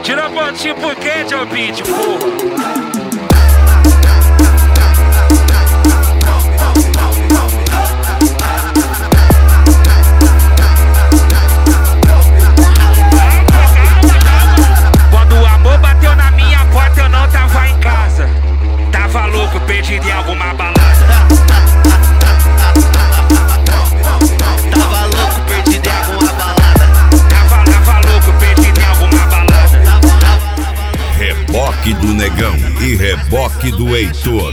Tira pontinho por quê, Joe Beat, porra? Perdido em alguma balada. Tava louco, perdido em alguma balada. Tava louco, perdido em alguma balada. Reboque do Negão e reboque do Heitor.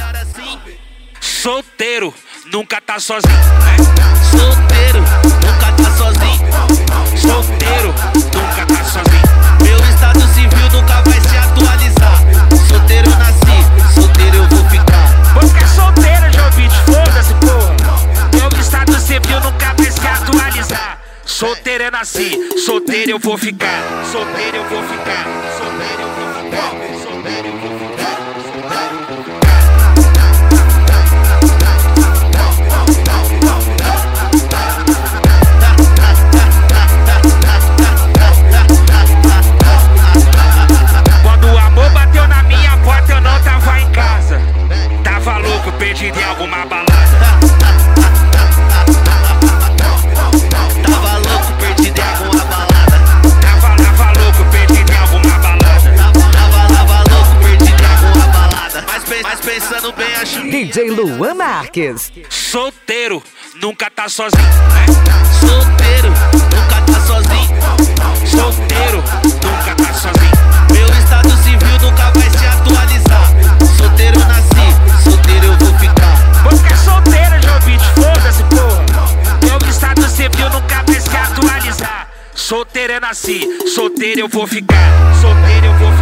Solteiro, nunca tá sozinho. Solteiro, nunca tá sozinho. Solteiro, nunca tá sozinho. Meu estado civil nunca vai se atualizar. Solteiro eu nasci, solteiro eu vou ficar. Vou ficar solteiro, Joe Beat, foda-se, porra. Meu estado civil nunca vai se atualizar. Solteiro eu nasci, solteiro eu vou ficar. Solteiro eu vou ficar, solteiro eu vou ficar. Solteiro eu vou ficar, solteiro eu vou ficar. Quando o amor bateu na minha porta eu não tava em casa. Tava louco, perdido em alguma balada. Tava louco, perdido em alguma balada. Tava louco, perdido em alguma balada. Tava louco, perdido em alguma balada. Mas pensando bem, acho DJ Luan Marques. Solteiro, nunca tá sozinho. solteiro, nunca tá sozinho. Solteiro, nunca tá sozinho. Meu estado civil nunca vai se atualizar. Solteiro eu nasci, solteiro eu vou ficar. Vou ficar solteiro, Joe Beat, foda-se, porra. Meu estado civil nunca vai se atualizar. Solteiro eu nasci, solteiro eu vou ficar. Solteiro eu vou ficar.